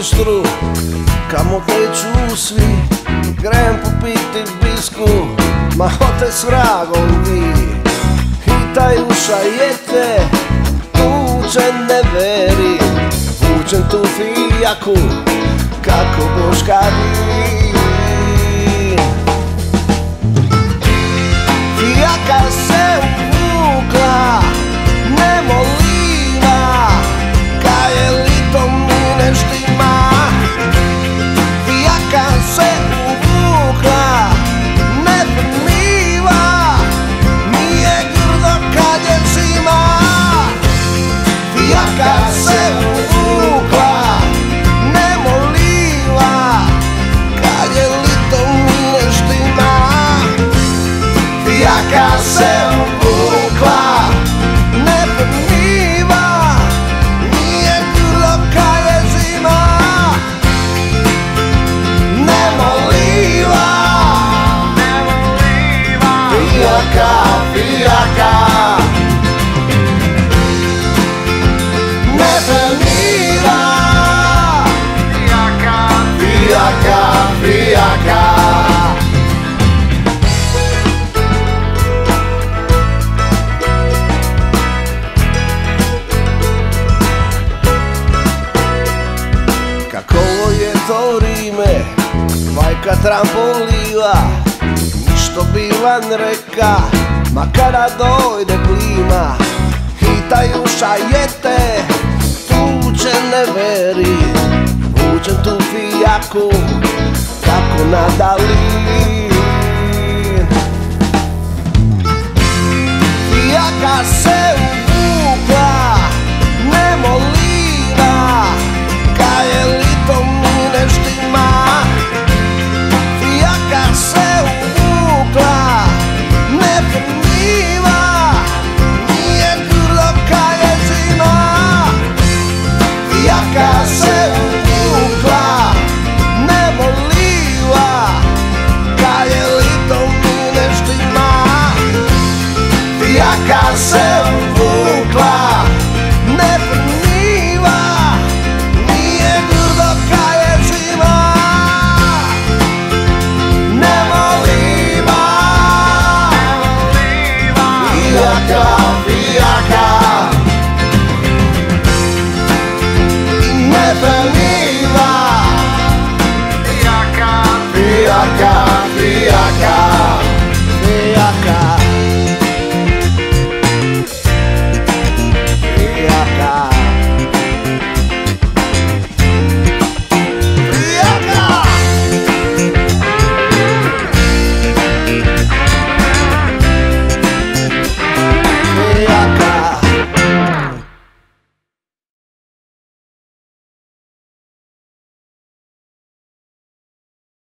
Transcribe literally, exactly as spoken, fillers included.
bistru, kamo teću svi, grem popiti bisku, ma ote s vragom vi. Hitaju šajete, tuče ne veri, vučem tu fijaku, kako boškari. Fijaka se uvukla, ne molila, kaj je lito mi ne štima. Fijaka se uvukla, ne primiva, mi je grdo kad je zima. Fijaka se uvukla, ne molila, kad je lito mi ne štima. Fijaka se uvukla, ne primiva, nije grdo kad je zima. Ne moliva, ne moliva, fijaka, fijaka. Ne primiva, fijaka, fijaka, fijaka. Kakovo je to rime, majka trampoliva, ništo bivan reka, ma kada dojde plima. Hitaju šajete, tuče ne veri, vučem tu fijaku, kako na dalin. Fijaka se uvukla, ne molila, kaj je lito mi ne štima. Fijaka se uvukla, ne primiva, nije grdo kaj je zima. Fijaka se uvukla, ne molila, kaj je lito mi ne štima. Fijaka se uvukla, ne primiva, nije grdo kaj je zima. Ne moliva, fijaka.